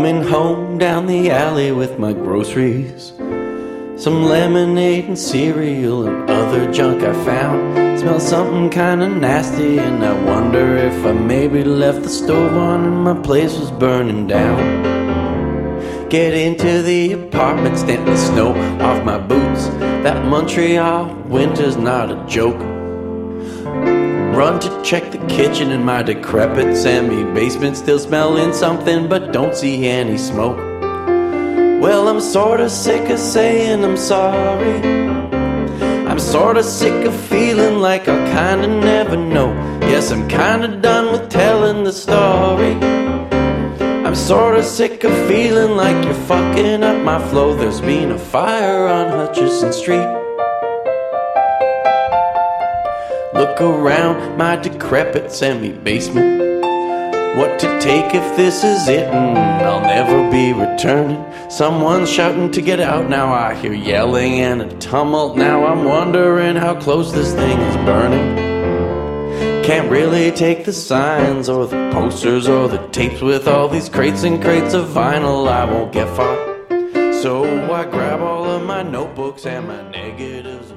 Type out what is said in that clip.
Coming home down the alley with my groceries, some lemonade and cereal and other junk I found. Smells something kinda nasty, and I wonder if I maybe left the stove on and my place was burning down. Get into the apartment, stamp the snow off my boots. That Montreal winter's not a joke. Run to check the kitchen in my decrepit semi-basement, still smelling something but don't see any smoke. Well, I'm sorta sick of saying I'm sorry. I'm sorta sick of feeling like I'll kinda never know. Yes, I'm kinda done with telling the story. I'm sorta sick of feeling like you're fucking up my flow. There's been a fire on Hutchison Street. Look around my decrepit semi-basement. What to take if this is it, and I'll never be returning. Someone's shouting to get out, now I hear yelling and a tumult. Now I'm wondering how close this thing is burning. Can't really take the signs or the posters or the tapes with all these crates and crates of vinyl. I won't get far, so I grab all of my notebooks and my negatives.